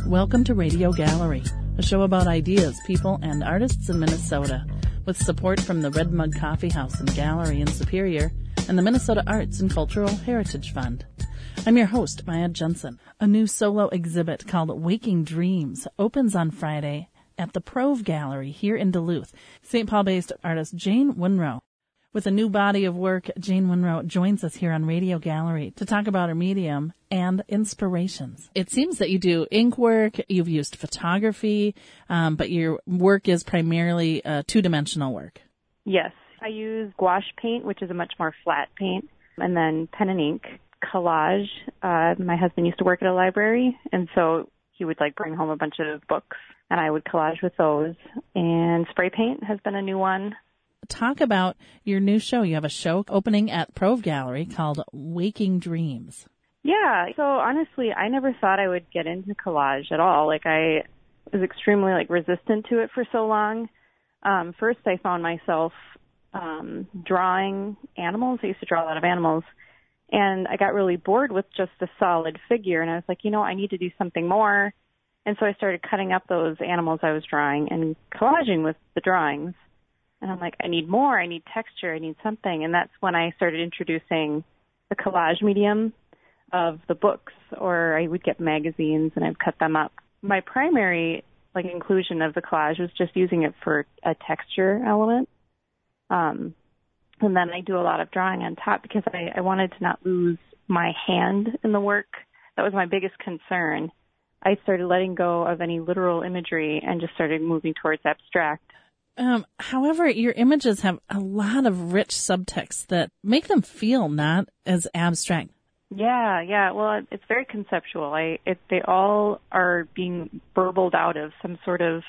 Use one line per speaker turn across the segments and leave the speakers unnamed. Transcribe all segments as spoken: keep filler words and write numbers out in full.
Welcome to Radio Gallery, a show about ideas, people, and artists in Minnesota, with support from the Red Mug Coffee House and Gallery in Superior and the Minnesota Arts and Cultural Heritage Fund. I'm your host, Maya Jensen. A new solo exhibit called Waking Dreams opens on Friday at the Prove Gallery here in Duluth. Saint Paul-based artist Jane Winrow. With a new body of work, Jane Winrow joins us here on Radio Gallery to talk about her medium and inspirations. It seems that you do ink work, you've used photography, um, but your work is primarily uh, two-dimensional work.
Yes. I use gouache paint, which is a much more flat paint, and then pen and ink. Collage. Uh, my husband used to work at a library, and so he would like bring home a bunch of books, and I would collage with those. And spray paint has been a new one.
Talk about your new show. You have a show opening at Prove Gallery called Waking Dreams.
Yeah. So honestly, I never thought I would get into collage at all. Like I was extremely like resistant to it for so long. Um, first, I found myself um, drawing animals. I used to draw a lot of animals. And I got really bored with just a solid figure. And I was like, you know, I need to do something more. And so I started cutting up those animals I was drawing and collaging with the drawings. And I'm like, I need more. I need texture. I need something. And that's when I started introducing the collage medium of the books, or I would get magazines and I'd cut them up. My primary like inclusion of the collage was just using it for a texture element. Um, and then I do a lot of drawing on top because I, I wanted to not lose my hand in the work. That was my biggest concern. I started letting go of any literal imagery and just started moving towards abstract.
Um, however, your images have a lot of rich subtext that make them feel not as abstract.
Yeah, yeah. Well, it's very conceptual. I, it, they all are being burbled out of some sort of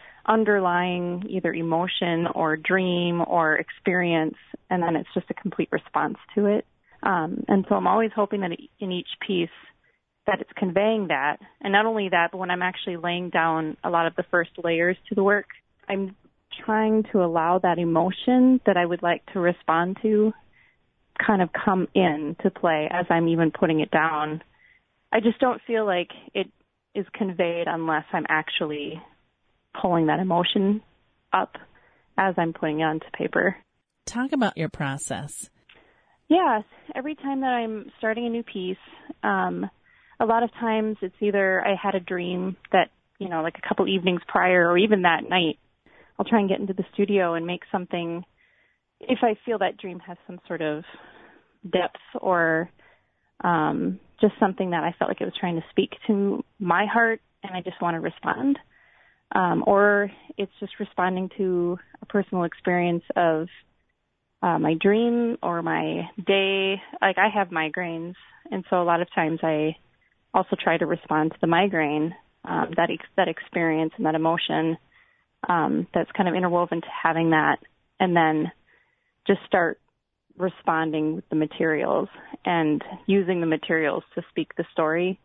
underlying either emotion or dream or experience, and then it's just a complete response to it. Um, and so I'm always hoping that in each piece that it's conveying that. And not only that, but when I'm actually laying down a lot of the first layers to the work, I'm trying to allow that emotion that I would like to respond to kind of come in to play as I'm even putting it down. I just don't feel like it is conveyed unless I'm actually pulling that emotion up as I'm putting it onto paper.
Talk about your process.
Yeah, every time that I'm starting a new piece, um, a lot of times it's either I had a dream that, you know, like a couple evenings prior or even that night, I'll try and get into the studio and make something if I feel that dream has some sort of depth or um, just something that I felt like it was trying to speak to my heart and I just want to respond. Um, or it's just responding to a personal experience of uh, my dream or my day. Like I have migraines, and so a lot of times I also try to respond to the migraine, um, that ex- that experience and that emotion. Um, that's kind of interwoven to having that, and then just start responding with the materials and using the materials to speak the story.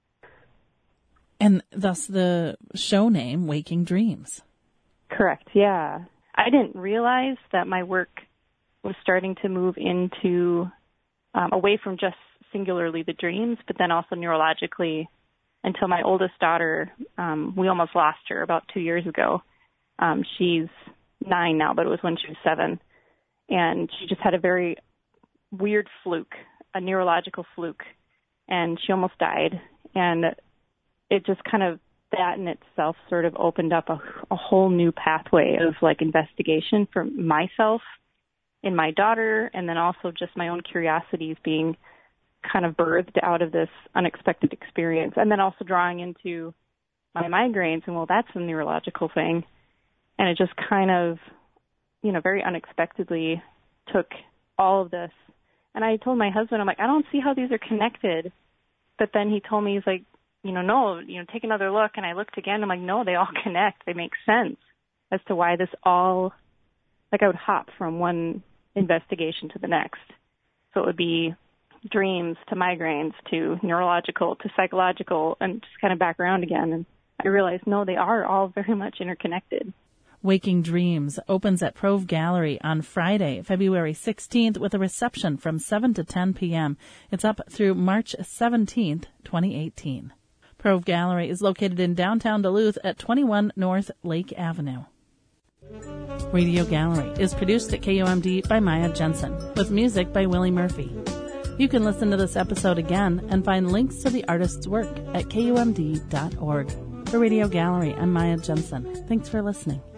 And thus the show name, Waking Dreams.
Correct, yeah. I didn't realize that my work was starting to move into, um, away from just singularly the dreams, but then also neurologically until my oldest daughter, um, we almost lost her about two years ago. Um, she's nine now, but it was when she was seven. And she just had a very weird fluke, a neurological fluke, and she almost died. And it just kind of, that in itself sort of opened up a, a whole new pathway of like investigation for myself in my daughter, and then also just my own curiosities being kind of birthed out of this unexpected experience. And then also drawing into my migraines, and well, that's a neurological thing. And it just kind of, you know, very unexpectedly took all of this. And I told my husband, I'm like, I don't see how these are connected. But then he told me, he's like, you know, no, you know, take another look. And I looked again. I'm like, no, they all connect. They make sense as to why this all, like I would hop from one investigation to the next. So it would be dreams to migraines to neurological to psychological and just kind of back around again. And I realized, no, they are all very much interconnected.
Waking Dreams opens at Prove Gallery on Friday, February sixteenth, with a reception from seven to ten p.m. It's up through March seventeenth, twenty eighteen. Prove Gallery is located in downtown Duluth at twenty-one North Lake Avenue. Radio Gallery is produced at K U M D by Maya Jensen, with music by Willie Murphy. You can listen to this episode again and find links to the artist's work at K U M D dot org. For Radio Gallery, I'm Maya Jensen. Thanks for listening.